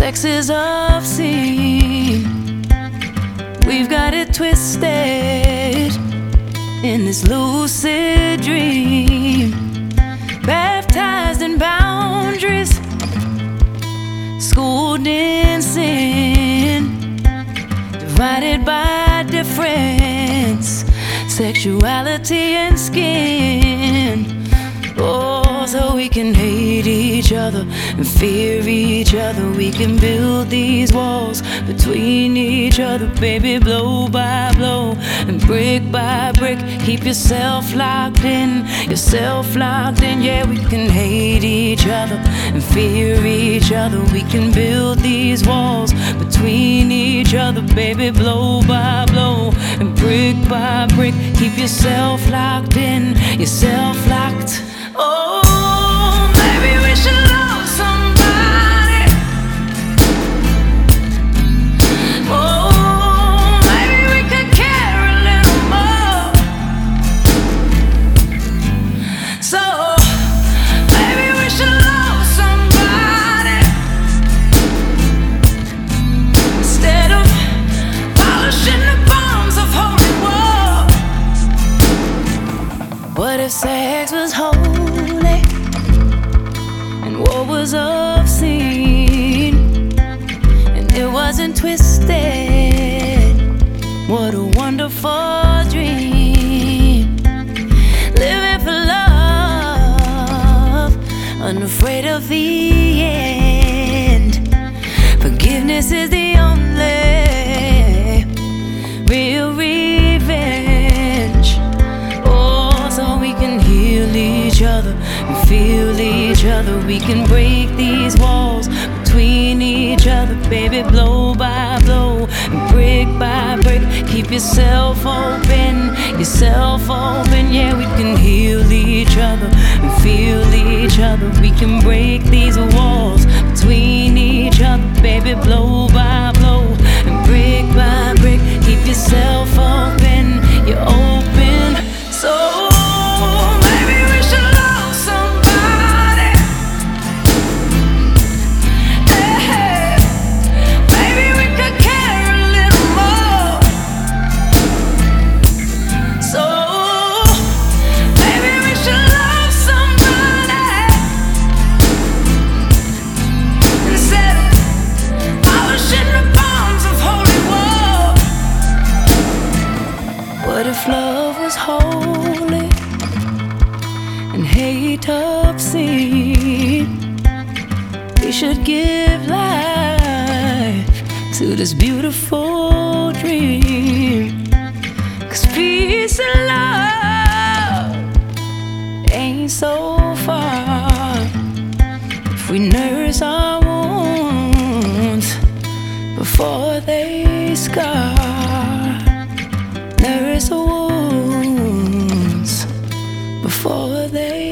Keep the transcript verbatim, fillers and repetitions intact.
sex is obscene. We've got it twisted in this lucid dream, baptized in boundaries, schooled in sin, divided by difference, sexuality and skin. Oh, so we can hate each other and fear each other. We can build these walls between each other, baby, blow by blow and brick by brick. Keep yourself locked in, yourself locked in. Yeah, we can hate each other and fear each other. We can build these walls between each other, baby, blow by blow and brick by brick. Keep yourself locked in, yourself locked. Oh, maybe we should love somebody. Oh, maybe we could care a little more. So, maybe we should love somebody instead of polishing the bombs of holy war. What if sex was holy and war was obscene, and it wasn't twisted? What a wonderful dream, living for love, unafraid of the end. Forgiveness is the only real revenge. Oh, so we can heal each other and feel each other. We can break these walls between each other, baby, blow by blow and brick by brick. Keep yourself open, yourself open. Yeah, we can heal each other and feel each other. We can break these walls between each other, baby, blow by blow and brick by brick. Keep yourself open, you're open. So what if love was holy and hate obscene? We should give life to this beautiful dream, 'cause peace and love ain't so far if we nurse our wounds before they scar. Nurse the wounds before they